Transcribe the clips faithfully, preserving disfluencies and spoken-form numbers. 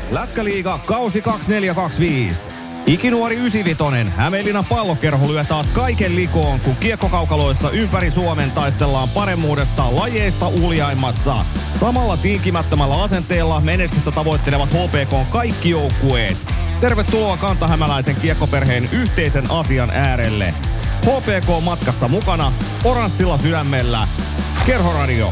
Lätkäliiga kausi kaksikymmentäneljä kaksikymmentäviisi. Ikinuori ysivitonen Hämeenlinnan Pallokerho lyö taas kaiken likoon, kun kiekkokaukaloissa ympäri Suomen taistellaan paremmuudesta lajeista uljaimmassa. Samalla tinkimättömällä asenteella menestystä tavoittelevat H P K:n kaikki joukkueet. Tervetuloa kantahämäläisen kiekkoperheen yhteisen asian äärelle. H P K matkassa mukana, oranssilla sydämellä. Kerhoradio.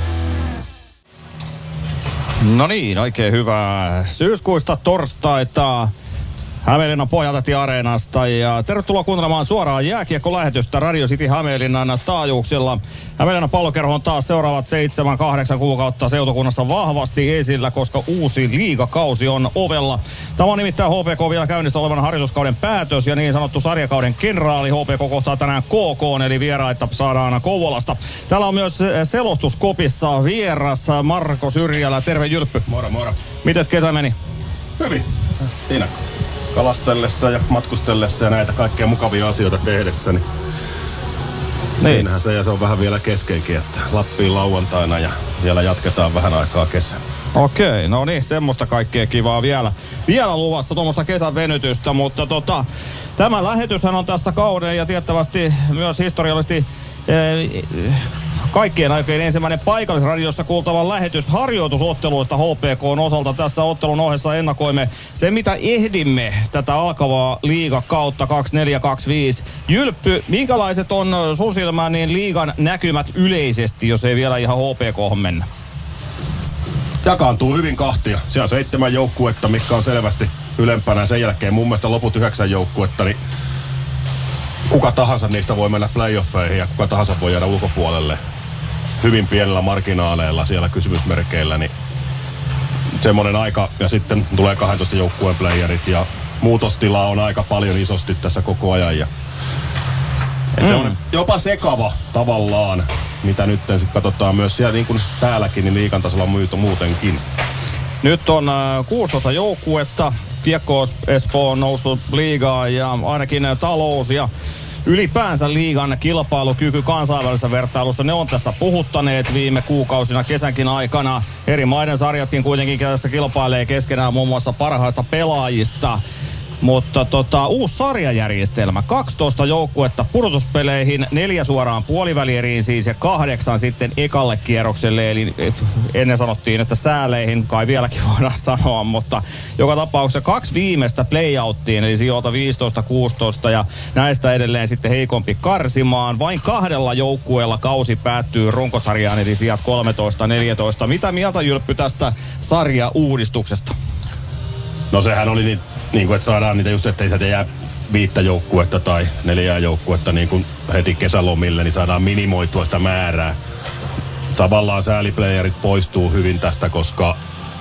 No niin, oikein hyvää syyskuista torstaita Hämeenlinnan Pohjantähti-areenasta ja tervetuloa kuuntelemaan suoraan jääkiekko-lähetystä Radio City Hämeenlinnan taajuuksilla. Hämeenlinnan Pallokerho on taas seuraavat seitsemän kahdeksan kuukautta seutokunnassa vahvasti esillä, koska uusi liigakausi on ovella. Tämä on nimittäin H P K vielä käynnissä olevan harjoituskauden päätös ja niin sanottu sarjakauden kenraali. H P K kohtaa tänään K K, eli vieraita saadaan Kouvolasta. Täällä on myös selostuskopissa vieras Marko Syrjälä. Terve Jylppy. Moro moro. Mites kesä meni? Hyvin. Siinä kalastellessa ja matkustellessa ja näitä kaikkia mukavia asioita tehdessä, niin, niin. Siinähän se ja se on vähän vielä keskenkin, että Lappiin lauantaina ja vielä jatketaan vähän aikaa kesän. Okei, no niin, semmoista kaikkea kivaa vielä, vielä luvassa, tuommoista kesän venytystä, mutta tota, tämä lähetyshän on tässä kauden ja tiettävästi myös historiallisesti eh, kaikkien aikojen ensimmäinen paikallisradiossa kuultava lähetys harjoitusotteluista H P K:n osalta. Tässä ottelun ohessa ennakoimme se, mitä ehdimme tätä alkavaa liigakautta kaksikymmentäneljä kaksikymmentäviisi. Jylppy, minkälaiset on sun silmään niin liigan näkymät yleisesti, jos ei vielä ihan H P K:hon mennä? Jakaantuu hyvin kahtia. Siellä on seitsemän joukkuetta, mitkä on selvästi ylempänä. Sen jälkeen mun mielestä loput yhdeksän joukkuetta, niin kuka tahansa niistä voi mennä playoffeihin ja kuka tahansa voi jäädä ulkopuolelle hyvin pienellä marginaaleilla siellä kysymysmerkeillä, niin semmoinen aika, ja sitten tulee kahdentoista joukkueen playerit ja muutostilaa on aika paljon isosti tässä koko ajan. Ja mm. semmoinen jopa sekava tavallaan, mitä nyt sitten katsotaan myös siellä niin kuin täälläkin, niin liigan tasolla myyto muutenkin. Nyt on äh, kuusitoista joukkuetta. Kiekko Espoo on noussut liigaan ja ainakin talous ja ylipäänsä liigan kilpailukyky kansainvälisessä vertailussa, ne on tässä puhuttaneet viime kuukausina kesänkin aikana. Eri maiden sarjatkin kuitenkin tässä kilpailee keskenään muun muassa parhaista pelaajista. Mutta tota, uusi sarjajärjestelmä, kaksitoista joukkuetta pudotuspeleihin, neljä suoraan puolivälieriin siis ja kahdeksan sitten ekalle kierrokselle. Eli ennen sanottiin, että sääleihin, kai vieläkin voidaan sanoa, mutta joka tapauksessa kaksi viimeistä playouttiin, eli sijoilta viisitoista kuusitoista ja näistä edelleen sitten heikompi karsimaan. Vain kahdella joukkueella kausi päättyy runkosarjaan, eli sijat kolmetoista neljätoista. Mitä mieltä Jylppy tästä sarjauudistuksesta? No sehän oli niin, niin kuin, että saadaan niitä just, ettei sieltä jää viittä joukkuetta tai neljää joukkuetta niin kuin heti kesälomille, niin saadaan minimoitua sitä määrää. Tavallaan sääliplayerit poistuu hyvin tästä, koska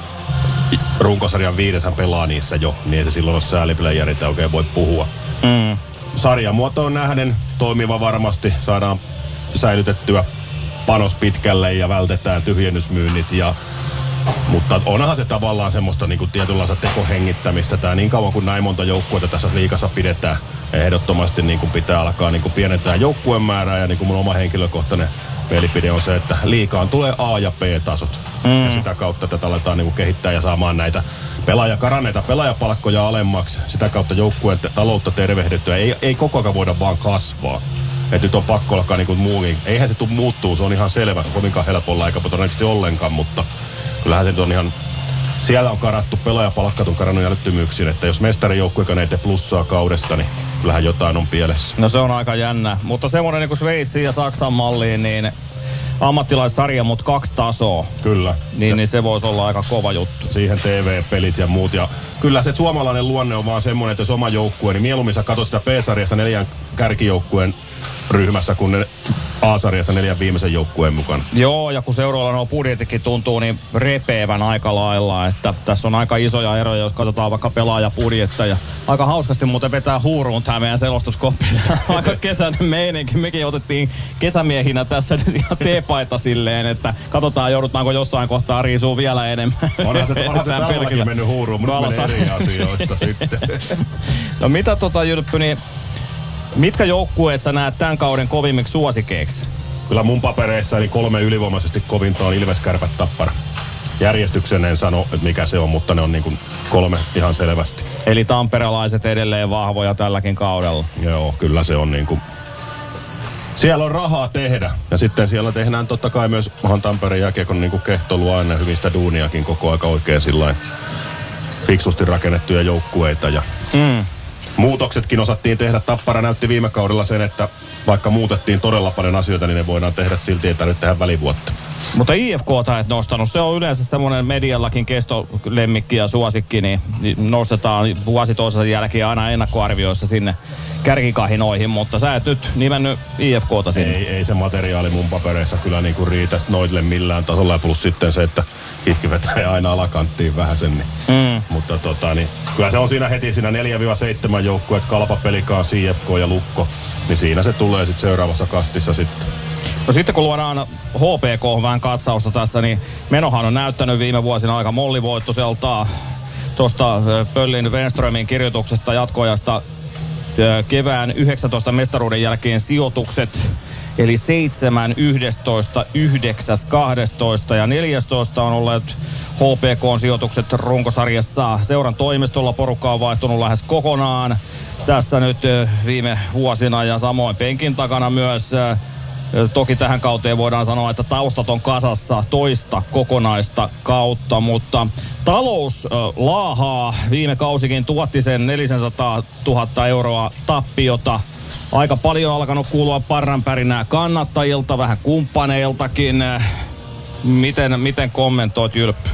runkosarjan viideshän pelaa niissä jo, niin ei se silloin ole sääliplayerit ja oikein voi puhua. Mm. Sarjamuotoon nähden toimiva varmasti, saadaan säilytettyä panos pitkälle ja vältetään tyhjennysmyynnit ja mutta onhan se tavallaan semmoista niinku tietynlaista tekohengittämistä. Tää niin kauan kuin näin monta joukkuetta tässä liigassa pidetään, ehdottomasti niinku pitää alkaa niinku pienentää joukkueen määrää. Ja niinku mun oma henkilökohtainen mielipide on se, että liigaan tulee A- ja B-tasot. Mm. Ja sitä kautta tätä aletaan niinku kehittää ja saamaan näitä pelaajakaranneita, pelaajapalkkoja alemmaksi. Sitä kautta joukkueen te- taloutta tervehdettyä. Ei, ei koko ajan voida vaan kasvaa. Että nyt on pakko alkaa niinku muukin. Eihän se tule muuttuu, se on ihan selvä. Kovinkaan helpolla eikä todennäköisesti ollenkaan, mutta kyllähän se nyt on ihan, siellä on karattu, pelaajapalkkat on karannut älyttömyyksiin, että jos mestarijoukkue ei tee plussaa kaudesta, niin kyllähän jotain on pielessä. No se on aika jännä, mutta semmoinen niin kuin Sveitsin ja Saksan malliin, niin ammattilaissarja, mutta kaksi tasoa. Kyllä. Niin, niin se voisi olla aika kova juttu. Siihen T V-pelit ja muut. Ja kyllä se suomalainen luonne on vaan semmoinen, että jos oma joukkue, niin mieluummin sä katsot sitä P-sarjassa neljän kärkijoukkueen ryhmässä, kun ne A-sarjassa neljän viimeisen joukkueen mukana. Joo, ja kun seuroilla nuo budjettikin tuntuu niin repeävän aika lailla, että tässä on aika isoja eroja, jos katsotaan vaikka pelaajapudjetteja. Aika hauskasti muuten vetää huuruun tämä meidän selostuskoppi. Aika kesäinen meininki. Mekin otettiin kesämiehinä tässä nyt ihan teepaita silleen, että katsotaan joudutaanko jossain kohtaa riisua vielä enemmän. Onhan se täälläkin mennyt huuruun, mutta nyt menee eri asioista sitten. No mitä tota Jylppy, niin mitkä joukkueet sä näet tämän kauden kovimmiksi suosikeiksi? Kyllä mun papereissa niin kolme ylivoimaisesti kovinta on Ilves, Kärpät, Tappara. järjestyksen en sano, että mikä se on, mutta ne on niin kuin kolme ihan selvästi. Eli tamperelaiset edelleen vahvoja tälläkin kaudella. Joo, kyllä se on niin kuin... Siellä on rahaa tehdä. Ja sitten siellä tehdään totta kai myös Mahan Tampereen jääkiekon niin kuin kehtolu aina hyvin sitä duuniakin koko aika oikein sillain fiksusti rakennettuja joukkueita. Ja mm. muutoksetkin osattiin tehdä. Tappara näytti viime kaudella sen, että vaikka muutettiin todella paljon asioita, niin ne voidaan tehdä silti, ei tarvitse tehdä välivuotta. Mutta I F K:ta et nostanut. Se on yleensä semmoinen mediallakin kestolemmikki ja suosikki, niin nostetaan vuosi toisensa jälkeen aina ennakkoarvioissa sinne kärkikahinoihin, mutta sä et nyt nimennyt I F K:ta sinne. Ei, ei se materiaali mun papereissa kyllä niinku riitä noille millään tasolla, plus sitten se, että Hifki vetää aina alakanttiin vähän sen. Niin. Mm. Mutta tota, niin, kyllä se on siinä heti siinä neljä seitsemän joukkueet, Kalpa, Pelikaan, C F K ja Lukko, niin siinä se tulee sitten seuraavassa kastissa sitten. No sitten kun luodaan H P K vähän katsausta tässä, niin menohan on näyttänyt viime vuosina aika mollivoittoiselta tuosta Pöllin Wenströmin kirjoituksesta jatkoajasta kevään yhdeksäntoista mestaruuden jälkeen sijoitukset, eli seitsemän, yksitoista, yhdeksän, kaksitoista ja neljätoista on olleet H P K:n sijoitukset runkosarjassa. Seuran toimistolla porukka on vaihtunut lähes kokonaan tässä nyt viime vuosina ja samoin penkin takana myös. Toki tähän kauteen voidaan sanoa, että taustat on kasassa toista kokonaista kautta, mutta talous laahaa. Viime kausikin tuotti sen neljäsataatuhatta euroa tappiota. Aika paljon on alkanut kuulua parranpärinää kannattajilta, vähän kumppaneiltakin. Miten, miten kommentoit, Jylppy?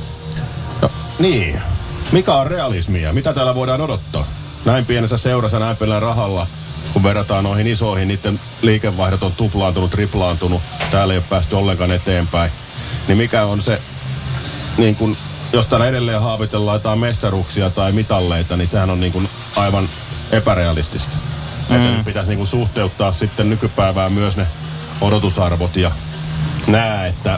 No, niin. Mikä on realismia? Mitä täällä voidaan odottaa? Näin pienessä seurassa, näin pienellä rahalla. Kun verrataan noihin isoihin, niiden liikevaihdot on tuplaantunut, triplaantunut. Täällä ei ole päästy ollenkaan eteenpäin. Niin mikä on se, niin kun, jos täällä edelleen haavitellaan jotain mestaruuksia tai mitalleita, niin sehän on niin kun aivan epärealistista. Mm. Että nyt pitäisi niin kun suhteuttaa sitten nykypäivään myös ne odotusarvot ja nää, että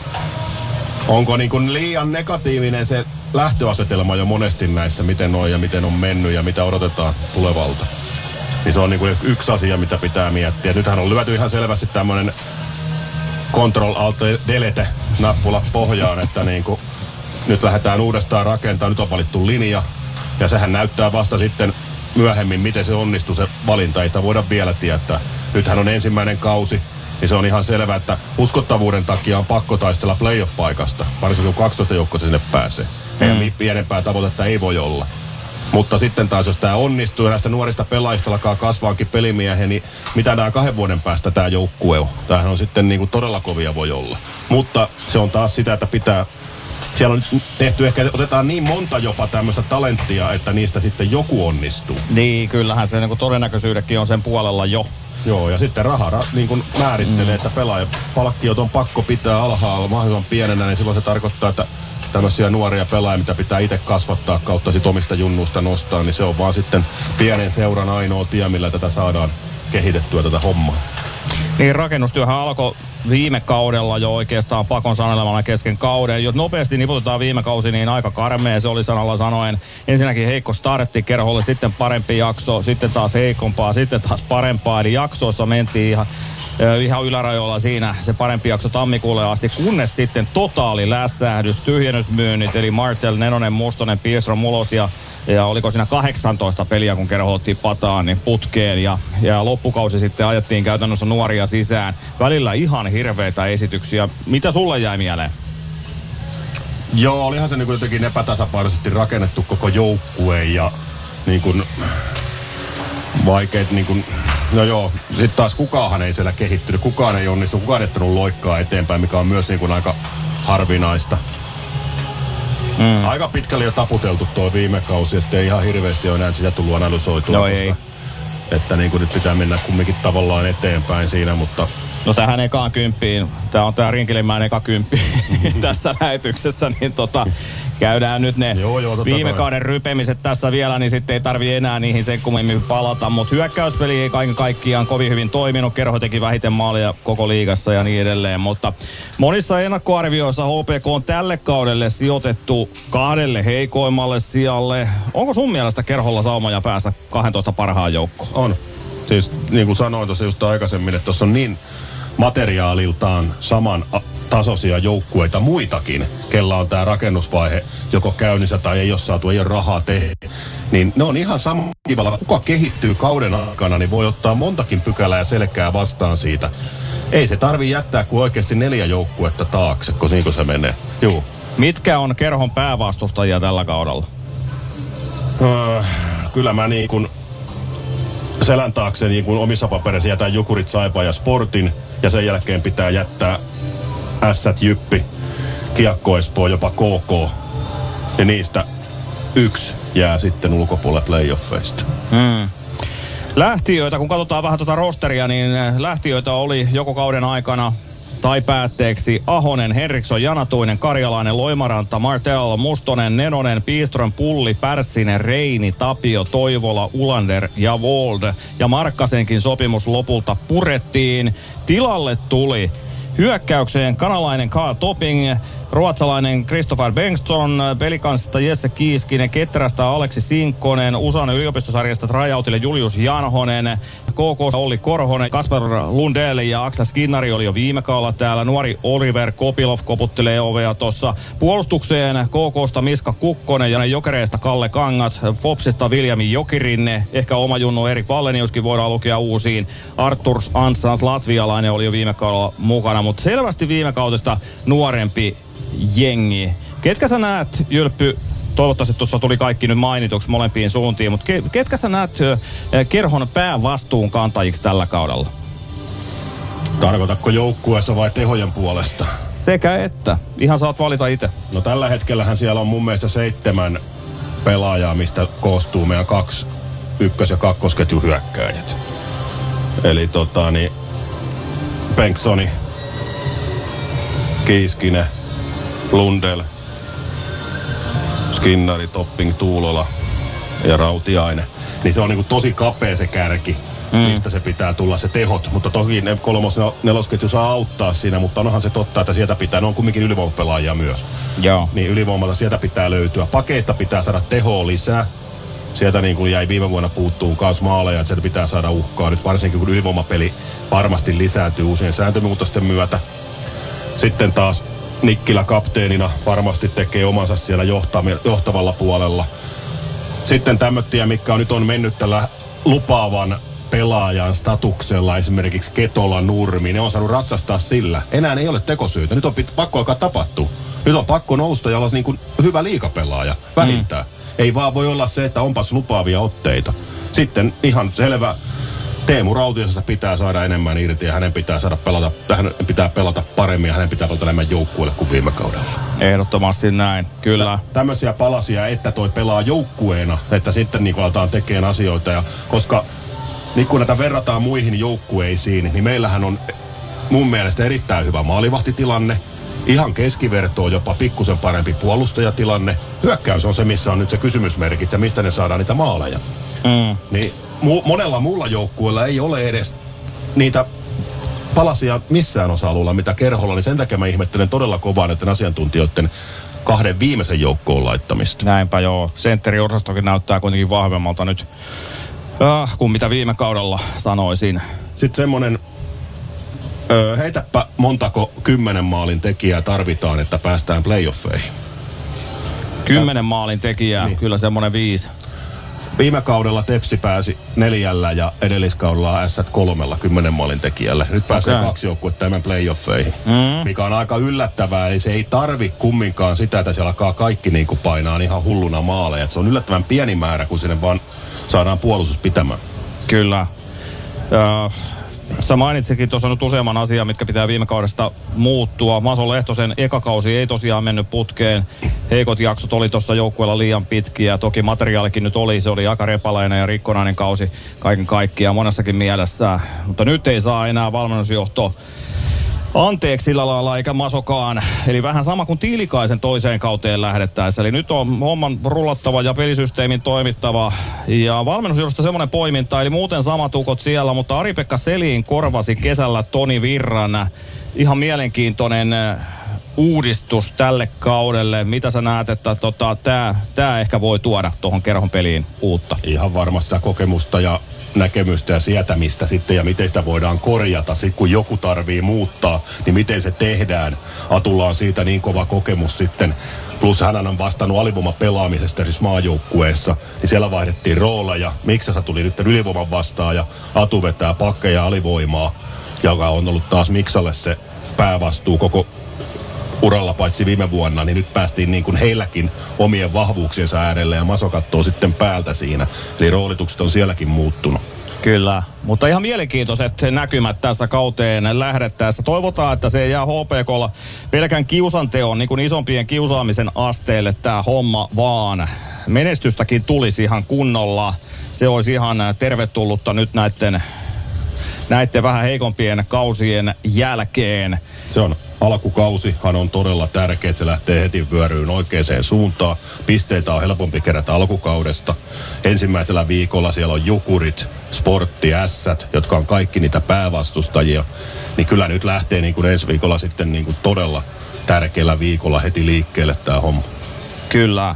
onko niin kun liian negatiivinen se lähtöasetelma jo monesti näissä, miten on ja miten on mennyt ja mitä odotetaan tulevalta. Niin se on niinku yksi asia, mitä pitää miettiä. Nythän on lyöty ihan selvästi tämmönen Control Alt Delete nappula pohjaan, että niinku nyt lähdetään uudestaan rakentamaan. Nyt on valittu linja ja sehän näyttää vasta sitten myöhemmin, miten se onnistuu se valinta. Ei sitä voida vielä tietää. Nythän on ensimmäinen kausi, niin se on ihan selvä, että uskottavuuden takia on pakko taistella playoff-paikasta. Varsinkin kun kaksitoista joukkoa sinne pääsee. Mm. Pienempää tavoitetta ei voi olla. Mutta sitten taas, jos tämä onnistuu ja näistä nuorista pelaajista alkaa kasvaankin pelimiehiä, niin mitä nämä kahden vuoden päästä tämä joukkue on? Tämähän on sitten niin kuin todella kovia voi olla. Mutta se on taas sitä, että pitää, siellä on tehty ehkä, otetaan niin monta jopa tämmöistä talenttia, että niistä sitten joku onnistuu. Niin, kyllähän se niin kuin todennäköisyydekin on sen puolella jo. Joo, ja sitten raha niin kuin määrittelee, mm. että pelaajapalkkiot on pakko pitää alhaalla mahdollisimman pienenä, niin silloin se tarkoittaa, että tämmöisiä nuoria pelaajia, mitä pitää itse kasvattaa kautta sit omista junnuista nostaa, niin se on vaan sitten pienen seuran ainoa tie, millä tätä saadaan kehitettyä tätä hommaa. Niin, rakennustyöhän alkoi viime kaudella jo oikeastaan pakon sanelemana kesken kauden. Jos nopeasti niputetaan viime kausi, niin aika karmea se oli sanalla sanoen. Ensinnäkin heikko startti kerholle, sitten parempi jakso, sitten taas heikompaa, sitten taas parempaa. Eli jaksoissa mentiin ihan, ihan ylärajoilla siinä se parempi jakso tammikuulle asti, kunnes sitten totaali lässähdys, tyhjennysmyynnit, eli Martel, Nenonen, Mustonen, Piestro, Mulos ja Ja oliko siinä kahdeksantoista peliä, kun kerho otti pataan, niin putkeen. Ja, ja loppukausi sitten ajettiin käytännössä nuoria sisään. Välillä ihan hirveitä esityksiä. Mitä sulle jäi mieleen? Joo, olihan se niin kuin jotenkin epätasapainoisesti rakennettu koko joukkue ja niin kuin vaikeet niin kuin, no joo, sitten taas kukaan ei siellä kehittynyt, kukaan ei onnistu, kukaan ei ottanut loikkaa eteenpäin, mikä on myös niin kuin aika harvinaista. Mm. Aika pitkälle jo taputeltu tuo viime kausi, ettei ihan hirveästi ole enää sitä tullut analysoitua. No ei. Että niin kuin nyt pitää mennä kumminkin tavallaan eteenpäin siinä, mutta... No tähän ekaan kymppiin, tää on tää Rinkelimäen eka kymppi tässä lähetyksessä, niin tota... Käydään nyt ne joo, joo, viime noin. kauden rypemiset tässä vielä, niin sitten ei tarvi enää niihin sen kummemmin palata. Mutta hyökkäyspeli ei kaiken kaikkiaan kovin hyvin toiminut. Kerho teki vähiten maalia koko liigassa ja niin edelleen. Mutta monissa ennakkoarvioissa H P K on tälle kaudelle sijoitettu kahdelle heikoimmalle sijalle. Onko sun mielestä Kerholla saumoja päästä kahdentoista parhaan joukkoon? On. Siis niin kuin sanoin tuossa just aikaisemmin, että tuossa on niin materiaaliltaan saman tasoisia joukkueita muitakin, kella on tämä rakennusvaihe joko käynnissä tai ei ole saatu, ei ole rahaa tehdä. Niin ne on ihan samalla kivalla. Kuka kehittyy kauden aikana, niin voi ottaa montakin pykälää ja selkää vastaan siitä. Ei se tarvi jättää kuin oikeasti neljä joukkuetta taakse, kun niin kuin se menee. Juu. Mitkä on kerhon päävastustajia tällä kaudella? Öö, kyllä mä niin kuin selän taakse niin kuin omissa papereissa jätän Jukurit, Saipa ja Sportin. Ja sen jälkeen pitää jättää Ässät, Jyppi, Kiekko Espoo, jopa K K. Ja niistä yksi jää sitten ulkopuolelle playoffeista. Mm. Lähtiöitä, kun katsotaan vähän tuota rosteria, niin lähtiöitä oli joko kauden aikana tai päätteeksi Ahonen, Henriksson, Janatuinen, Karjalainen, Loimaranta, Martell, Mustonen, Nenonen, Piiströn, Pulli, Pärssinen, Reini, Tapio, Toivola, Ulander ja Wold. Ja Markkasenkin sopimus lopulta purettiin. Tilalle tuli hyökkäykseen kanalainen Carl Topping, ruotsalainen Christopher Bengtsson, Pelikansista Jesse Kiiskinen, Ketterästä Aleksi Sinkkonen, U S A:n yliopistosarjasta tryoutille Julius Janhonen, K K:sta Olli Korhonen, Kasper Lundell ja Axel Skinnari oli jo viime kaudella täällä. Nuori Oliver Kopilov koputtelee ovea tuossa. Puolustukseen K K:sta Miska Kukkonen ja Jokereista Kalle Kangas, Fopsista Viljami Jokirinne, ehkä oma junnu Erik Valleniuskin voidaan lukea uusiin. Arturs Ansans latvialainen oli jo viime kaudella mukana, mutta selvästi viime kaudesta nuorempi jengi. Ketkä sä näet, Jylppy, toivottavasti tuossa tuli kaikki nyt mainituksi molempiin suuntiin, mutta ke, ketkä sä näet kerhon päävastuun kantajiksi tällä kaudella? Tarkoitatko joukkueessa vai tehojen puolesta? Sekä että. Ihan saat valita itse. No tällä hetkellähän siellä on mun mielestä seitsemän pelaajaa, mistä koostuu meidän kaksi ykkös- ja kakkosketjun hyökkääjät. Eli tota niin, Bengtssoni, Kiiskinen, Lundell, Skinnari, Topping, Tuulola ja Rautiainen. Niin se on niinku tosi kapea se kärki, mm. mistä se pitää tulla se tehot. Mutta toki ne kolmos- ja nelosketju saa auttaa siinä, mutta onhan se totta, että sieltä pitää, ne on kumminkin ylivoimapelaajia myös. Joo. Niin ylivoimalta sieltä pitää löytyä. Pakeista pitää saada tehoa lisää. Sieltä niin kuin jäi viime vuonna puuttuu kans maaleja, että sieltä pitää saada uhkaa. Nyt varsinkin kun ylivoimapeli varmasti lisääntyy uusien sääntömuutosten myötä. Sitten taas Nikkilä kapteenina varmasti tekee omansa siellä johtavalla puolella. Sitten tämmöttiä, mikä on nyt on mennyt tällä lupaavan pelaajan statuksella, esimerkiksi Ketola, Nurmi, ne on saanut ratsastaa sillä. Enää ei ole tekosyytä. Nyt on pit- pakko alkaa tapahtua. Nyt on pakko nousta ja olla niin kuin hyvä liigapelaaja vähintään. Mm. Ei vaan voi olla se, että onpas lupaavia otteita. Sitten ihan selvä, Teemu Rautiasesta pitää saada enemmän irti ja hänen pitää saada pelata, hänen pitää pelata paremmin ja hänen pitää pelata enemmän joukkueelle kuin viime kaudella. Ehdottomasti näin, kyllä. Tä, tämmöisiä palasia, että toi pelaa joukkueena, että sitten niin aletaan tekemään asioita. Ja koska niin kun näitä verrataan muihin joukkueisiin, niin meillähän on mun mielestä erittäin hyvä maalivahtitilanne. Ihan keskivertoa, jopa pikkusen parempi puolustajatilanne. Hyökkäys on se, missä on nyt se kysymysmerkit ja mistä ne saadaan niitä maaleja. Mm. Niin mu- monella muulla joukkueella ei ole edes niitä palasia missään osa-alueella, mitä kerholla, niin sen takia mä ihmettelen todella kovaa näiden asiantuntijoiden kahden viimeisen joukkoon laittamista. Näinpä joo. Sentteriosastokin näyttää kuitenkin vahvemmalta nyt äh, kuin mitä viime kaudella sanoisin. Sitten semmonen, öö, heitäpä montako kymmenen maalin tekijää tarvitaan, että päästään playoffeihin. Kymmenen maalin tekijää, niin. Kyllä semmonen viisi. Viime kaudella Tepsi pääsi neljällä ja edelliskaudella Ässät kolmella kymmenen maalin tekijälle. Nyt pääsee okay. kaksi joukkuetta tämän playoffeihin, mm. mikä on aika yllättävää. Eli se ei tarvi kumminkaan sitä, että siellä alkaa kaikki niin kuin painaa ihan hulluna maaleja. Et se on yllättävän pieni määrä, kun sinne vaan saadaan puolustus pitämään. Kyllä. Uh, sä mainitsikin tuossa nyt useamman asian, mitkä pitää viime kaudesta muuttua. Maso Lehtosen ekakausi ei tosiaan mennyt putkeen. Heikot jaksot oli tuossa joukkueella liian pitkiä. Toki materiaalikin nyt oli. Se oli aika repalainen ja rikkonainen kausi kaiken kaikkiaan monessakin mielessä. Mutta nyt ei saa enää valmennusjohto anteeksi sillä lailla eikä Masokaan. Eli vähän sama kuin Tiilikaisen toiseen kauteen lähdettäessä. Eli nyt on homman rullattava ja pelisysteemin toimittava. Ja valmennusjohdosta semmoinen poiminta, eli muuten samatukot siellä, mutta Ari-Pekka Selin korvasi kesällä Toni Virran. Ihan mielenkiintoinen uudistus tälle kaudelle. Mitä sä näet, että tota, tää, tää ehkä voi tuoda tuohon Kerhon peliin uutta? Ihan varmasti sitä kokemusta ja näkemystä ja sietämistä sitten, ja miten sitä voidaan korjata. Sitten kun joku tarvii muuttaa, niin miten se tehdään. Atulla on siitä niin kova kokemus sitten. Plus hän on vastannut alivoiman pelaamisesta eri maajoukkueessa, niin siellä vaihdettiin rooleja. Miksasa tuli nyt ylivoiman vastaan ja Atu vetää pakkeja alivoimaa, joka on ollut taas Miksalle se päävastuu koko uralla paitsi viime vuonna, niin nyt päästiin niin kuin heilläkin omien vahvuuksiensa äärelle ja Maso katsoo sitten päältä siinä. Eli roolitukset on sielläkin muuttunut. Kyllä, mutta ihan mielenkiintoiset näkymät tässä kauteen lähdettäessä. Toivotaan, että se jää H P K:lla pelkän kiusanteon, niin kuin isompien kiusaamisen asteelle tämä homma, vaan menestystäkin tulisi ihan kunnolla. Se olisi ihan tervetullutta nyt näiden, näiden vähän heikompien kausien jälkeen. Se on alkukausihan on todella tärkeä, että se lähtee heti pyöryyn oikeaan suuntaan. Pisteitä on helpompi kerätä alkukaudesta. Ensimmäisellä viikolla siellä on Jukurit, Sportti, Ässät, jotka on kaikki niitä päävastustajia. Niin kyllä nyt lähtee niin kuin ensi viikolla sitten niin kuin todella tärkeällä viikolla heti liikkeelle tämä homma. Kyllä.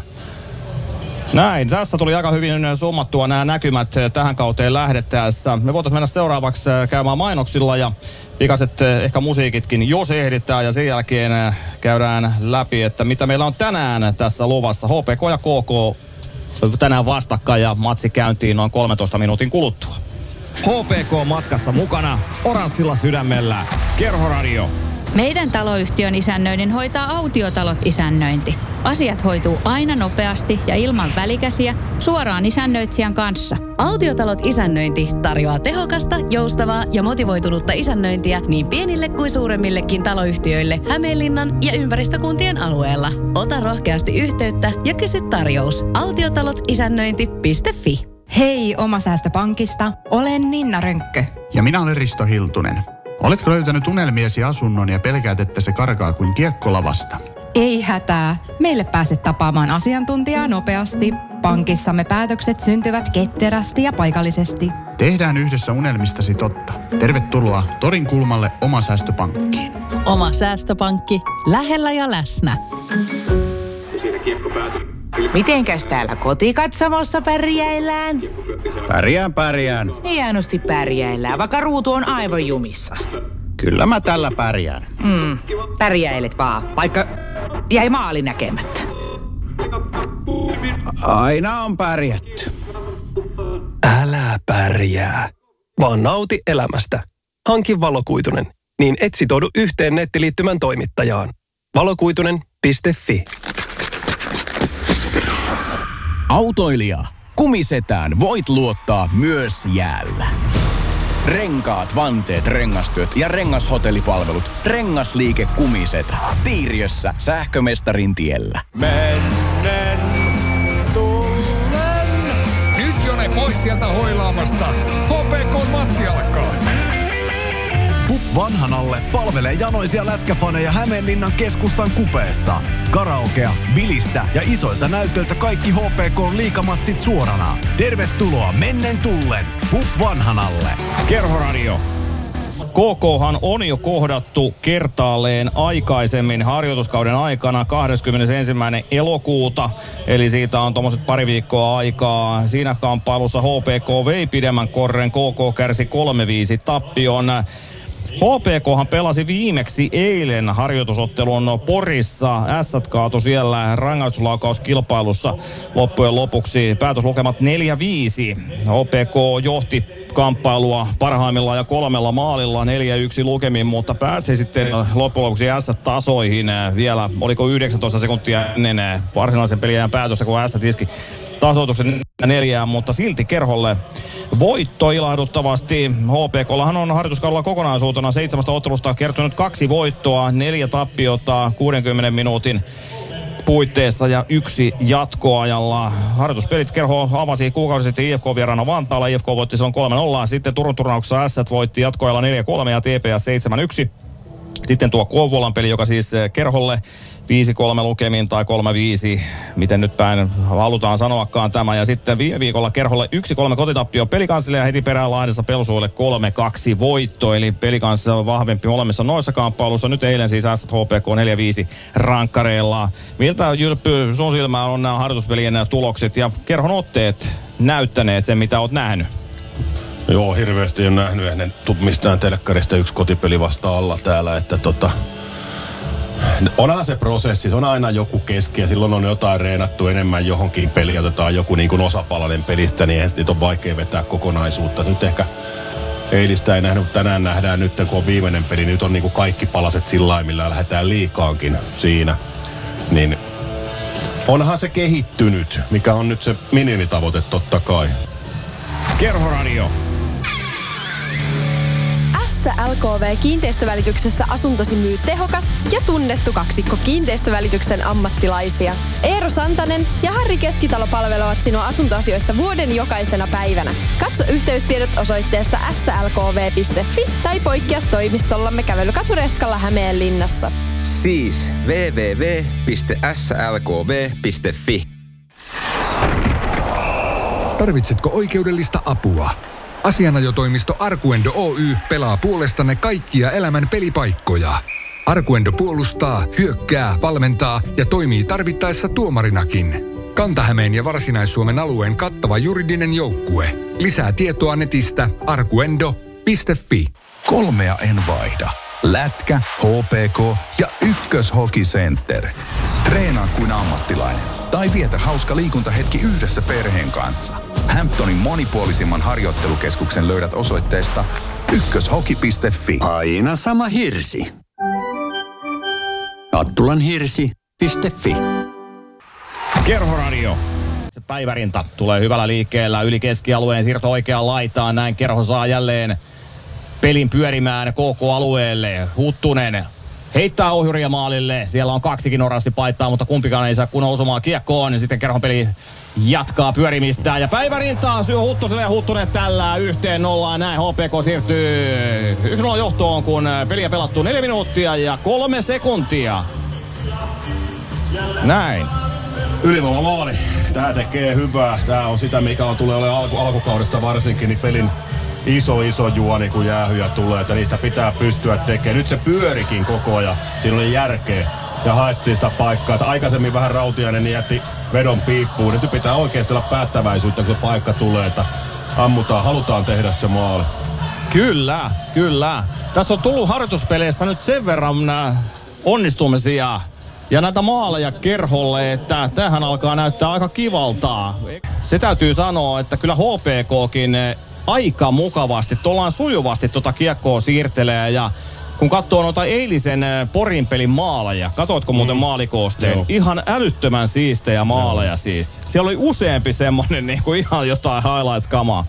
Näin, tässä tuli aika hyvin summattua nämä näkymät tähän kauteen lähdettäessä. Me voitaisiin mennä seuraavaksi käymään mainoksilla ja pikaiset ehkä musiikitkin, jos ehditään, ja sen jälkeen käydään läpi, että mitä meillä on tänään tässä luvassa. H P K ja K K tänään vastakkain ja matsi käyntiin noin kolmentoista minuutin kuluttua. H P K matkassa mukana oranssilla sydämellä. Kerhoradio. Meidän taloyhtiön isännöinnin hoitaa Autiotalot isännöinti. Asiat hoituu aina nopeasti ja ilman välikäsiä suoraan isännöitsijän kanssa. Autiotalot isännöinti tarjoaa tehokasta, joustavaa ja motivoitunutta isännöintiä niin pienille kuin suuremmillekin taloyhtiöille Hämeenlinnan ja ympäristökuntien alueella. Ota rohkeasti yhteyttä ja kysy tarjous. autiotalot-isännöinti piste fi. Hei Omasäästöpankista, olen Ninna Rönkkö. Ja minä olen Risto Hiltunen. Oletko löytänyt unelmiesi asunnon ja pelkäät, että se karkaa kuin kiekko lavasta? Ei hätää. Meille pääset tapaamaan asiantuntijaa nopeasti. Pankissamme päätökset syntyvät ketterästi ja paikallisesti. Tehdään yhdessä unelmistasi totta. Tervetuloa Torin kulmalle Omasäästöpankkiin. Oma säästöpankki. Lähellä ja läsnä. Mitenkäs täällä kotikatsomossa pärjäillään? Pärjään, pärjään. Hienosti pärjäillään, vaikka ruutu on aivan jumissa. Kyllä mä tällä pärjään. Mm, pärjäilet vaan, vaikka jäi maali näkemättä. Aina on pärjätty. Älä pärjää, vaan nauti elämästä. Hanki Valokuitunen, niin et sitoudu yhteen nettiliittymän toimittajaan. valokuitunen piste fi. Autoilija, kumisetään voit luottaa myös jäällä. Renkaat, vanteet, rengastyöt ja rengashotellipalvelut. Rengasliike Kumisetä. Tiiriössä Sähkömestarin tiellä. Mennen tullen. Nyt Jone pois sieltä hoilaamasta. H P K matsi alkaa. Pup Vanhanalle palvelee janoisia lätkäfaneja Hämeenlinnan keskustan kupeessa. Karaokea, bilistä ja isoilta näytöiltä kaikki H P K:n liigamatsit suorana. Tervetuloa mennen tullen Pup Vanhanalle. Kerhoradio. K K:han on jo kohdattu kertaalleen aikaisemmin harjoituskauden aikana kahdeskymmenesensimmäinen elokuuta. Eli siitä on tuommoiset pari viikkoa aikaa. Siinä kamppailussa H P K vei pidemmän korren. K K kärsi kolme viisi tappion. H P K:han pelasi viimeksi eilen harjoitusottelun Porissa. Ässät kaatui siellä rangaistuslaukauskilpailussa loppujen lopuksi. Päätöslukemat neljä viisi. H P K johti kamppailua parhaimmillaan ja kolmella maalilla neljä yksi lukemin, mutta pääsi sitten loppujen lopuksi Ässät tasoihin vielä, oliko yhdeksäntoista sekuntia ennen varsinaisen peliajan päätöstä, kun Ässät iski tasoituksen neljään, mutta silti Kerholle voitto ilahduttavasti. H P K:llahan on harjoituskaudella kokonaisuutena seitsemästä ottelusta kertynyt kaksi voittoa, neljä tappiota kuudenkymmenen minuutin puitteissa ja yksi jatkoajalla. Harjoituspelit Kerho avasi kuukausi sitten I F K-vieraana Vantaalla. I F K voitti silloin kolme nolla. Sitten Turun turnauksessa Ässät voitti jatkoajalla neljä kolme ja T P S seitsemän yksi. Sitten tuo Kouvolan peli, joka siis Kerholle viisi kolme lukemin tai kolme viisi, miten nyt päin halutaan sanoakaan tämä. Ja sitten viime viikolla Kerholle yksi kolme kotitappio Pelikansille ja heti perään Lahdessa Pelsuille kolme kaksi voitto. Eli Pelikans on vahvempi molemmissa noissa kamppailuissa. Nyt eilen siis S H P K neljä viisi rankkareilla. Miltä Jylppy sun silmään on nämä harjoituspelien tulokset ja Kerhon otteet näyttäneet sen, mitä oot nähnyt? Joo, hirveästi on nähnyt ennen mistään telkkarista yksi kotipeli vasta alla täällä, että tota... Onhan se prosessi, se on aina joku keski ja silloin on jotain reenattu enemmän johonkin peliin, otetaan joku niin kuin osapalainen pelistä, niin niitä on vaikea vetää kokonaisuutta. Nyt ehkä eilistä ei nähnyt, mutta tänään nähdään nyt, kun on viimeinen peli, nyt on niin kuin kaikki palaset sillä millä lähdetään liikaankin siinä. Niin onhan se kehittynyt, mikä on nyt se minimitavoite totta kai. Kerhoradio. S L K V Kiinteistövälityksessä asuntosi myy tehokas ja tunnettu kaksikko kiinteistövälityksen ammattilaisia. Eero Santanen ja Harri Keskitalo palvelevat sinua asuntoasioissa vuoden jokaisena päivänä. Katso yhteystiedot osoitteesta s l k v piste f i tai poikkea toimistollamme Kävelykatu-Reskalla Hämeenlinnassa. Siis double-u double-u double-u piste s l k v piste f i. Tarvitsetko oikeudellista apua? Asianajotoimisto Arkuendo Oy pelaa puolestanne kaikkia elämän pelipaikkoja. Arkuendo puolustaa, hyökkää, valmentaa ja toimii tarvittaessa tuomarinakin. Kanta-Hämeen ja Varsinais-Suomen alueen kattava juridinen joukkue. Lisää tietoa netistä arkuendo piste f i. Kolmea en vaihda. Lätkä, H P K ja Ykkös-Hockey Center. Treenaa kuin ammattilainen tai vietä hauska liikuntahetki yhdessä perheen kanssa. Hamptonin monipuolisimman harjoittelukeskuksen löydät osoitteesta ykköshockey piste f i. Aina sama hirsi. Attulanhirsi piste f i. Kerhoradio. Se päivärinta tulee hyvällä liikkeellä yli keskialueen, siirto oikeaan laitaan. Näin Kerho saa jälleen pelin pyörimään K K-alueelle. Huttunen heittää ohjuria maalille. Siellä on kaksikin oranssipaittaa, mutta kumpikaan ei saa kun osumaan kiekkoon. Ja sitten Kerhon peli jatkaa pyörimistä. Ja päivärintaa syö Huttuselle ja Huttunen tällä yhteen nollaan. Näin H P K siirtyy yksi nolla johtoon, kun peliä pelattu neljä minuuttia ja kolme sekuntia. Näin. Ylivoimamaali. Tää tekee hyvää. Tää on sitä, mikä on tulee olemaan alku, alkukaudesta varsinkin, niin pelin iso, iso juoni, kun jäähyjä tulee, että niistä pitää pystyä tekemään. Nyt se pyörikin koko ajan. Siinä oli järkeä ja haettiin sitä paikkaa. Että aikaisemmin vähän Rautiainen niin jätti vedon piippuun. Nyt pitää oikeasti olla päättäväisyyttä, kun se paikka tulee, että ammutaan, halutaan tehdä se maali. Kyllä, kyllä. Tässä on tullut harjoituspeleissä nyt sen verran onnistumisia ja näitä maaleja Kerholle, että tähän alkaa näyttää aika kivalta. Se täytyy sanoa, että kyllä H P K:kin aika mukavasti, tollaan sujuvasti tota kiekkoa siirtelee ja kun katsoo noita eilisen Porin pelin maaleja, katoitko muuten mm. maalikoosteen? Joo. Ihan älyttömän siistejä maaleja Joo. siis. Siellä oli useampi semmonen niin kuin ihan jotain highlights-kamaa.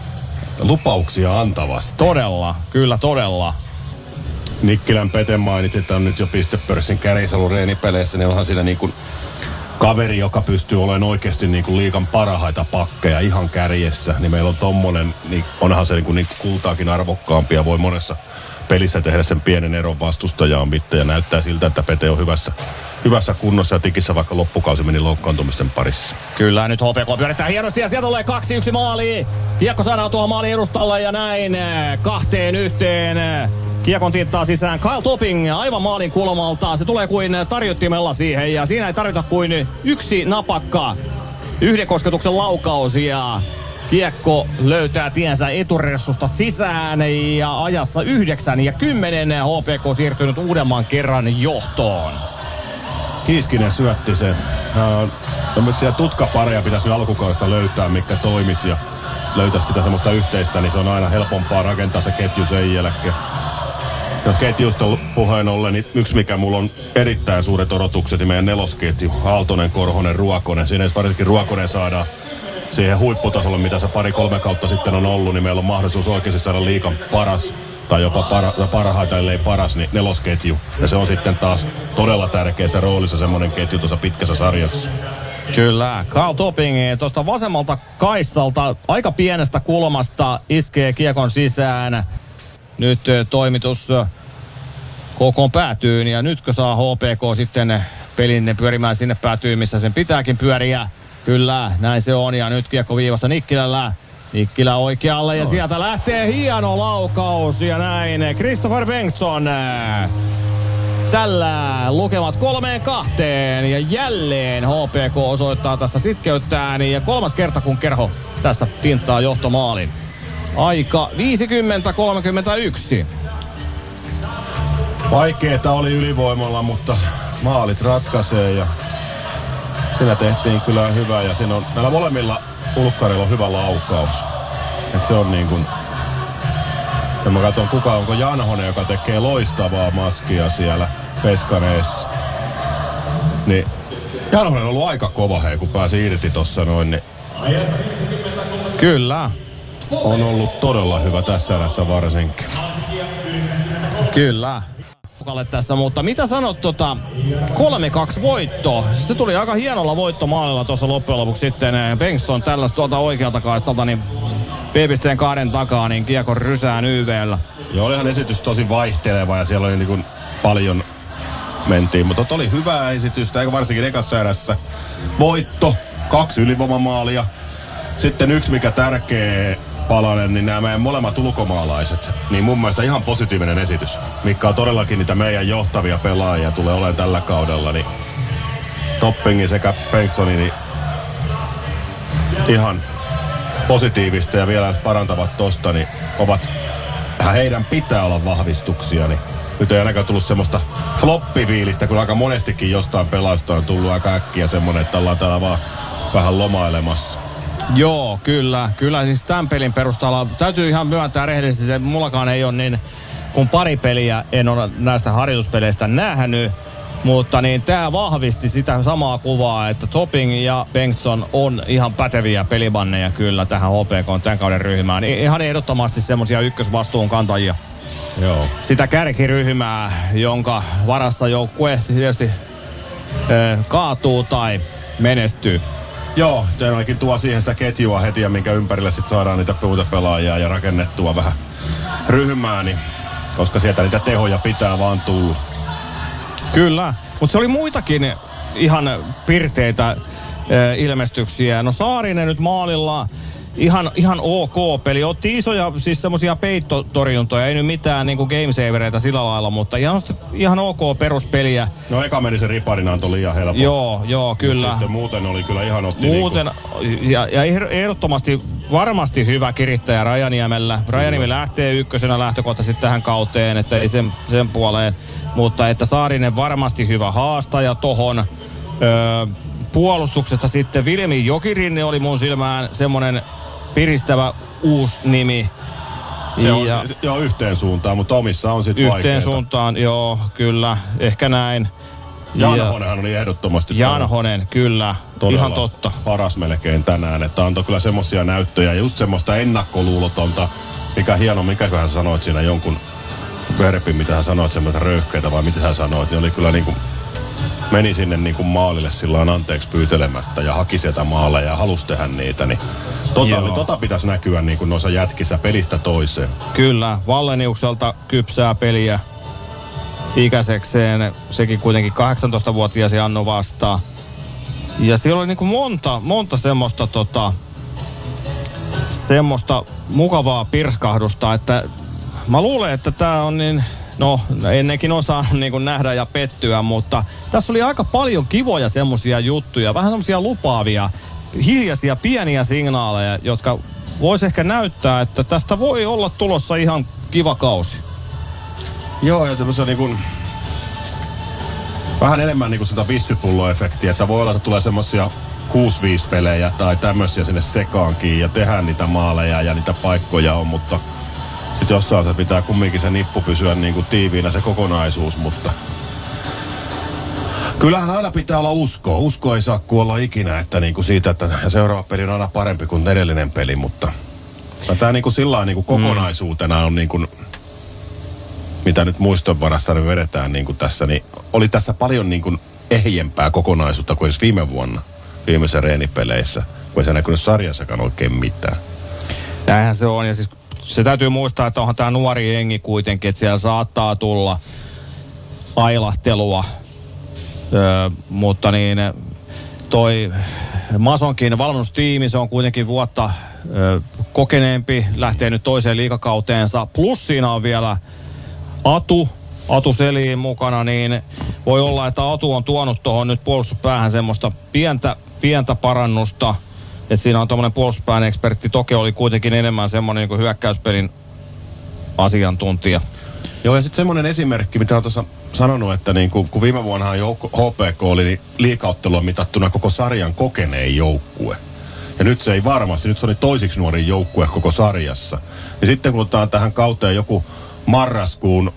Lupauksia antavasti. Todella, kyllä todella. Nikkilän Pete mainitsi, että on nyt jo pistepörssin kärjissä ollut reenipeleissä, niin onhan siinä niin kuin kaveri, joka pystyy olemaan oikeasti niin kuin liigan parhaita pakkeja ihan kärjessä. Niin meillä on tommonen, niin onhan se niin kuin niin kultaakin arvokkaampi ja voi monessa pelissä tehdä sen pienen eron vastustajaan mitään. Ja näyttää siltä, että Pete on hyvässä, hyvässä kunnossa ja tikissä, vaikka loppukausi meni loukkaantumisten parissa. Kyllä, nyt H P K pyörittää hienosti ja sieltä tulee kaksi yksi maali. Kiekko saadaan tuohon maalin edustalle ja näin kahteen yhteen. Kiekon tiittaa sisään Kyle Topping aivan maalin kulmalta. Se tulee kuin tarjottimella siihen ja siinä ei tarvita kuin yksi napakka. Yhden kosketuksen laukaus ja kiekko löytää tiensä eturessusta sisään ja ajassa yhdeksän ja kymmenen H P K siirtynyt uudemman kerran johtoon. Kiiskinen syötti sen. Tämmöisiä tutkapareja pitäisi alkukaudesta löytää, mikä toimisi ja löytää sitä semmoista yhteistä, niin se on aina helpompaa rakentaa se ketju sen jälkeen. Ja ketjusta puheen ollen, niin yksi mikä mulla on erittäin suuret odotukset, niin meidän nelosketju, Aaltonen, Korhonen, Ruokonen. Siinä jos varsinkin Ruokonen saadaan siihen huipputasolle, mitä se pari-kolme kautta sitten on ollut, niin meillä on mahdollisuus oikeasti saada liigan paras tai jopa para, parhaita, ellei paras, niin nelosketju. Ja se on sitten taas todella tärkeässä roolissa semmoinen ketju tuossa pitkässä sarjassa. Kyllä. Kyle Topping tuosta vasemmalta kaistalta aika pienestä kulmasta iskee kiekon sisään. Nyt toimitus kokoon päätyyn. Ja nytkö saa H P K sitten pelin pyörimään sinne päätyyn, missä sen pitääkin pyöriä. Kyllä, näin se on. Ja nyt kiekko viivassa Nikkilällä. Nikkilä oikealle ja no. Sieltä lähtee hieno laukaus ja näin. Christopher Bengtsson. Tällä lukemat kolmeen kahteen ja jälleen H P K osoittaa tässä sitkeyttään ja kolmas kerta kun Kerho tässä tinttaa johtomaalin. Aika viisikymmentä kolmekymmentäyksi. Vaikeeta oli ylivoimalla, mutta maalit ratkaisee ja siinä tehtiin kyllä hyvä ja siinä on näillä molemmilla ulkkarilla on hyvä laukaus. Et se on niin kuin, ja mä katson kuka onko Janhonen, joka tekee loistavaa maskia siellä Peskaneessa. Niin Janhonen on ollut aika kova hei, kun pääsi irti tossa noin. Niin kyllä. On ollut todella hyvä tässä erässä varsinkin. Kyllä. Tässä, mutta mitä sanot tota kolme kaksi voitto? Se tuli aika hienolla voittomaalilla tuossa loppujen lopuksi sitten. Bengtsson tällaista tuolta oikealta kaistalta, niin P-pisteen kahden takaa, niin kiekon rysään Y V:llä. Joo, olihan esitys tosi vaihteleva ja siellä oli niin kuin paljon mentiin, mutta oli hyvää esitystä, eikä varsinkin ekassa erässä. Voitto, kaksi ylivoimamaalia. Sitten yksi mikä tärkeä palanen, niin nämä meidän molemmat ulkomaalaiset, niin mun mielestä ihan positiivinen esitys, mikä on todellakin niitä meidän johtavia pelaajia tulee olemaan tällä kaudella, niin Toppingi sekä Bengtssoni, niin ihan positiivista ja vielä jos parantavat tosta, niin ovat, heidän pitää olla vahvistuksia, niin nyt ei ainakaan tullut semmoista floppiviilistä, kun aika monestikin jostain pelaajasta on tullut aika äkkiä semmonen, että ollaan täällä vaan vähän lomailemassa. Joo, kyllä. Kyllä siis tämän pelin perusteella täytyy ihan myöntää rehellisesti, että mullakaan ei ole niin, kun pari peliä en ole näistä harjoituspeleistä nähnyt, mutta niin tämä vahvisti sitä samaa kuvaa, että Topping ja Bengtsson on ihan päteviä pelibanneja kyllä tähän H P K:n tämän kauden ryhmään. Ihan ehdottomasti semmoisia ykkösvastuun kantajia. Joo. Sitä kärkiryhmää, jonka varassa joukkue tietysti äh, kaatuu tai menestyy. Joo, se ainakin tuo siihen sitä ketjua heti ja minkä ympärille sitten saadaan niitä muita pelaajia ja rakennettua vähän ryhmää, niin, koska sieltä niitä tehoja pitää vaan tulla. Kyllä, mutta se oli muitakin ihan pirteitä äh, ilmestyksiä. No Saarinen nyt maalilla. Ihan, ihan ok peli. Otti isoja, siis semmosia peittotorjuntoja. Ei nyt mitään niinku gamesavereita sillä lailla, mutta ihan, ihan ok peruspeliä. No eka meni se riparina antoi liian helppo. Joo, joo, kyllä. Sitten muuten oli kyllä ihan otti Muuten, niinku. ja, ja ehdottomasti varmasti hyvä kirittäjä Rajaniemellä. Rajaniemi lähtee ykkösenä lähtökohtaisesti tähän kauteen, että ei sen, sen puoleen. Mutta että Saarinen varmasti hyvä haastaja tohon. Öö, puolustuksesta sitten Viljami Jokirinne oli mun silmään semmonen piristävä uusi nimi. Se on ja, joo, yhteen suuntaan, mutta omissa on sitten vaikeeta. Yhteen suuntaan, joo, kyllä, ehkä näin. Janhonenhan oli ehdottomasti. Janhonen, kyllä, ihan totta. Paras melkein tänään, että antoi kyllä semmosia näyttöjä, just semmoista ennakkoluulotonta, mikä hieno, mikäköhän sanoit siinä jonkun verpin, mitä hän sanoit, semmoista röyhkeitä vai mitä hän sanoit, niin oli kyllä niinku, meni sinne niinku maalille silloin anteeksi pyytelemättä ja haki sieltä maaleja ja halusi tehdä niitä, niin tota, niin tota pitäisi näkyä niinku noissa jätkissä pelistä toiseen. Kyllä, Valleniukselta kypsää peliä ikäisekseen, sekin kuitenkin kahdeksantoistavuotias Jannu vastaa. Ja siellä oli niinku monta, monta semmoista tota, semmoista mukavaa pirskahdusta, että mä luulen, että tää on niin, no ennenkin on saanut niin nähdä ja pettyä, mutta tässä oli aika paljon kivoja semmosia juttuja, vähän semmosia lupaavia, hiljaisia pieniä signaaleja, jotka vois ehkä näyttää, että tästä voi olla tulossa ihan kiva kausi. Joo, ja semmosia niinku vähän enemmän niinku sitä vissypullo-efektiä, että voi olla, että tulee semmosia kuusi viisi pelejä tai tämmöisiä sinne sekaankin ja tehdään niitä maaleja ja niitä paikkoja on, mutta sitten jossain se pitää kumminkin se nippu pysyä niinku tiiviinä se kokonaisuus, mutta kyllähän aina pitää olla uskoa. Usko ei saa kuolla ikinä, että niinku siitä, että seuraava peli on aina parempi kuin edellinen peli, mutta tämä niinku sillä niinku kokonaisuutena on niinku, mitä nyt muiston varasta me vedetään niinku tässä, niin oli tässä paljon niinku ehjempää kokonaisuutta kuin edes viime vuonna viimeisissä reenipeleissä, kun ei se näkynyt sarjassakaan oikein mitään. Näinhän se on, ja siis se täytyy muistaa, että onhan tämä nuori jengi kuitenkin, että siellä saattaa tulla ailahtelua. Ö, mutta niin toi Masonkin valmennustiimi, se on kuitenkin vuotta ö, kokeneempi, lähtee nyt toiseen liigakauteensa. Plus siinä on vielä Atu, Atu Selin mukana, niin voi olla, että Atu on tuonut tuohon nyt puolustuspäähän semmoista pientä, pientä parannusta. Että siinä on tommonen puolustuspään ekspertti. Toke oli kuitenkin enemmän semmoinen niin kuin hyökkäyspelin asiantuntija. Joo, ja sitten semmoinen esimerkki, mitä on tuossa sanonut, että niin kun, kun viime vuonna H P K oli niin liigaottelua mitattuna koko sarjan kokeneen joukkue. Ja nyt se ei varmasti, nyt se oli toisiksi nuorin joukkue koko sarjassa. Ja sitten kun otetaan tähän kauteen joku marraskuun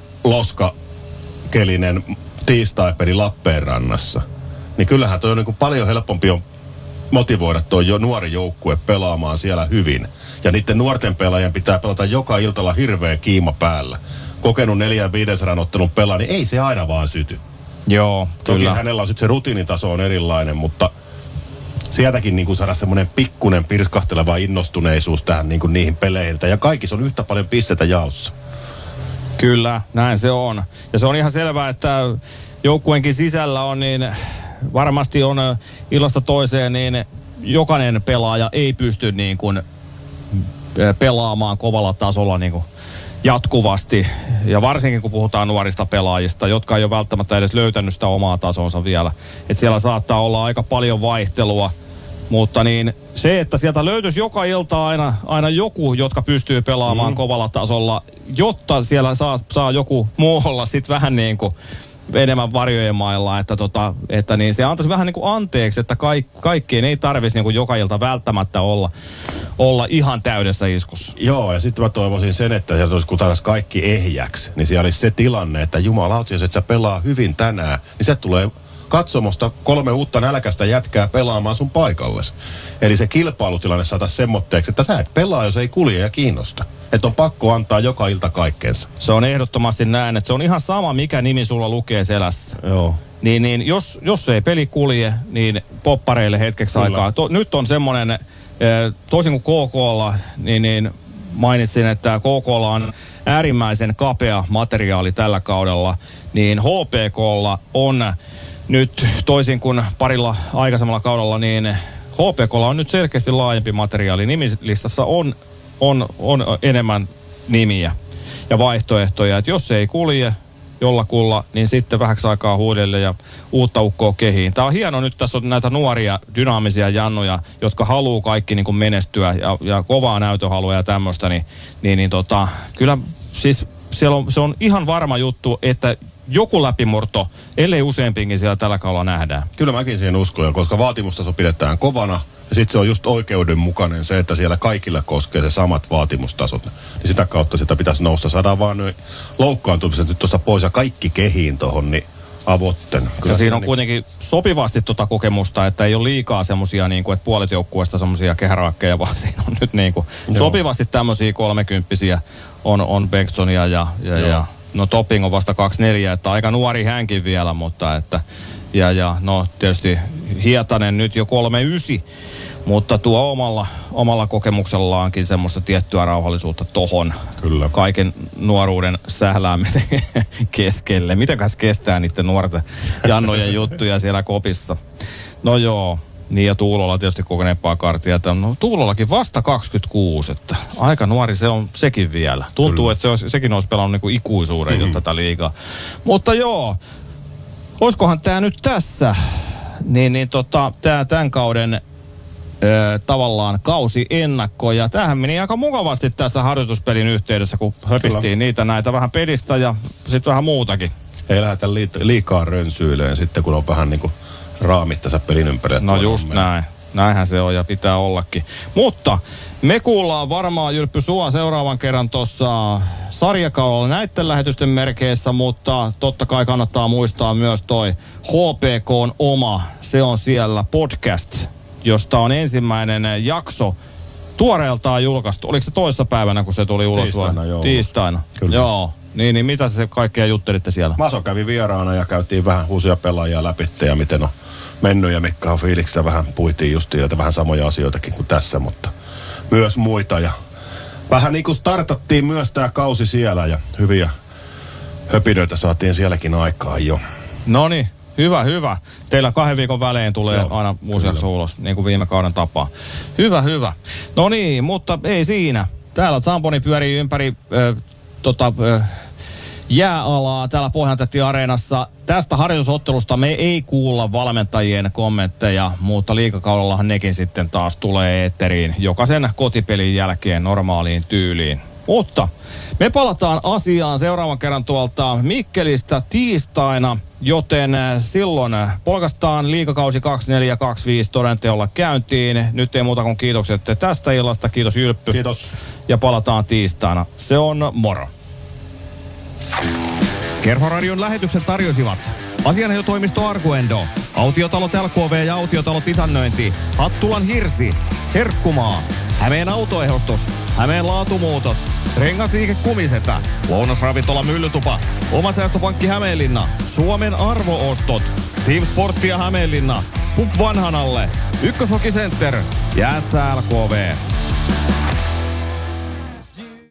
loskakelinen tiistaipeli Lappeenrannassa, niin kyllähän toi on niin kuin paljon helpompi on motivoida tuo jo nuori joukkue pelaamaan siellä hyvin. Ja niiden nuorten pelaajien pitää pelata joka iltalla hirveä kiima päällä. Kokenut neljän viidensadan ottelun pelaa, niin ei se aina vaan syty. Joo, toki kyllä. Hänellä on sitten se rutiinitaso on erilainen, mutta sieltäkin niin kuin saada semmoinen pikkunen pirskahteleva innostuneisuus tähän niin kuin niihin peleihin. Ja kaikissa on yhtä paljon pisteitä jaossa. Kyllä, näin se on. Ja se on ihan selvää, että joukkueenkin sisällä on niin, varmasti on illasta toiseen, niin jokainen pelaaja ei pysty niin kuin pelaamaan kovalla tasolla niin kuin jatkuvasti. Ja varsinkin kun puhutaan nuorista pelaajista, jotka ei ole välttämättä edes löytänyt sitä omaa tasonsa vielä. Että siellä saattaa olla aika paljon vaihtelua. Mutta niin se, että sieltä löytyisi joka ilta aina, aina joku, jotka pystyy pelaamaan mm. kovalla tasolla, jotta siellä saa, saa joku muu olla sitten vähän niin kuin enemmän varjojen mailla, että, tota, että niin se antaisi vähän niin kuin anteeksi, että kaik, kaikkien ei tarvitsisi niin kuin joka ilta välttämättä olla, olla ihan täydessä iskussa. Joo, ja sitten mä toivoisin sen, että sieltä olisi kuitenkin kaikki ehjäksi, niin siellä olisi se tilanne, että jumalauti, jos et sä pelaa hyvin tänään, niin se tulee katsomosta kolme uutta nälkäistä jätkää pelaamaan sun paikallesi. Eli se kilpailutilanne saataisiin semmoitteeksi, että sä et pelaa, jos ei kulje ja kiinnosta. Että on pakko antaa joka ilta kaikkeensa. Se on ehdottomasti näin, että se on ihan sama, mikä nimi sulla lukee selässä. Joo. Niin, niin jos, jos ei peli kulje, niin poppareille hetkeksi Kyllä. aikaa. To, nyt on semmoinen, toisin kuin K K:lla, niin, niin mainitsin, että K K:lla on äärimmäisen kapea materiaali tällä kaudella, niin H P K:lla on nyt toisin kuin parilla aikaisemmalla kaudella, niin H P K:lla on nyt selkeästi laajempi materiaali. Nimilistassa on, on, on enemmän nimiä ja vaihtoehtoja. Et jos se ei kulje jollakulla, niin sitten vähäksi aikaa huudelle ja uutta ukkoa kehiin. Tämä on hieno nyt, tässä on näitä nuoria dynaamisia jannuja, jotka haluaa kaikki niin kuin menestyä ja, ja kovaa näytöhalua ja tämmöistä. Niin, niin, niin tota, kyllä siis siellä on, se on ihan varma juttu, että joku läpimurto, ellei useampiinkin siellä tällä kaudella nähdään. Kyllä mäkin siihen uskon, koska vaatimustaso pidetään kovana. Ja sitten se on just oikeudenmukainen se, että siellä kaikilla koskee se samat vaatimustasot. Niin sitä kautta sitä pitäisi nousta. Saadaan vaan noin loukkaantumiset nyt tuosta pois ja kaikki kehiin tuohon, niin avotten. Kyllä ja siinä on niin kuitenkin sopivasti tuota kokemusta, että ei ole liikaa semmosia niin kuin, että puolet joukkueesta semmosia kehäraakkeja, vaan siinä on nyt niin kuin sopivasti tämmöisiä kolmekymppisiä on, on Bengtsonia ja, ja, ja no Topping on vasta kaksikymmentäneljä, että aika nuori hänkin vielä, mutta että ja, ja no tietysti Hietanen nyt jo kolmekymmentäyhdeksän, mutta tuo omalla, omalla kokemuksellaankin semmoista tiettyä rauhallisuutta tohon. Kyllä. Kaiken nuoruuden sähläämisen keskelle. Mitenkäs kestää niiden nuorten jannojen juttuja siellä kopissa? No joo. Niin ja Tuulolla tietysti kokeneempaa kartia. Että no Tuulollakin vasta kaksikymmentäkuusi, että aika nuori se on sekin vielä. Tuntuu, Kyllä. että se olisi, sekin olisi pelannut niin kuin ikuisuuden mm-hmm. jo tätä liigaa. Mutta joo, olisikohan tämä nyt tässä, niin, niin tota, tämä tämän kauden ö, tavallaan kausi ennakko. Ja tämähän meni aika mukavasti tässä harjoituspelin yhteydessä, kun höpistiin Kyllä. niitä näitä vähän pelistä ja sitten vähän muutakin. Ei lähdetä liikaa rönsyilemään sitten, kun on vähän niin kuin raamit tässä pelin ympärillä. No just näin. Näinhän se on ja pitää ollakin. Mutta me kuullaan varmaan Jyrppy sua seuraavan kerran tuossa sarjakaudella näiden lähetysten merkeissä, mutta totta kai kannattaa muistaa myös toi H P K:n oma, se on siellä podcast, josta on ensimmäinen jakso tuoreeltaan julkaistu. Oliko se toissa päivänä, kun se tuli ulos? Tiistaina, joo. Tiistaina, Kyllä. joo. Niin, niin mitä se kaikkea juttelitte siellä? Maso kävi vieraana ja käytiin vähän uusia pelaajia läpi ja miten on mennyt ja mitkä on fiiliksestä. Vähän puitiin justiin ja vähän samoja asioitakin kuin tässä, mutta myös muita. Ja vähän niin kuin startattiin myös tämä kausi siellä ja hyviä, höpinöitä saatiin sielläkin aikaan jo. Noniin, hyvä, hyvä. Teillä kahden viikon välein tulee Joo, aina uusi jakso ulos, niin kuin viime kauden tapaa. Hyvä, hyvä. No niin, mutta ei siinä. Täällä Zamponi pyörii ympäri äh, tota, äh, jääalaa täällä Pohjantähti-areenassa. Tästä harjoitusottelusta me ei kuulla valmentajien kommentteja, mutta liigakaudellahan nekin sitten taas tulee eetteriin jokaisen kotipelin jälkeen normaaliin tyyliin. Mutta me palataan asiaan seuraavan kerran tuolta Mikkelistä tiistaina, joten silloin polkastaan liigakausi kaksikymmentäneljä kaksikymmentäviisi todenteolla käyntiin. Nyt ei muuta kuin kiitokset tästä illasta. Kiitos Jylppy. Kiitos. Ja palataan tiistaina. Se on moro. Kerhoradion lähetyksen tarjosivat asianajotoimisto Arguendo, Autiotalot L K V ja Autiotalot Isännöinti, Hattulan Hirsi, Herkkumaa, Hämeen autoehostus, Hämeen laatumuutot, Rengasliike Kumisetä, Lounasravintola Myllytupa, Oma säästöpankki Hämeenlinna, Suomen Arvoostot, Team Sporttia Hämeenlinna, P U B Vanhanalle, Ykköshoki Center ja S L K V.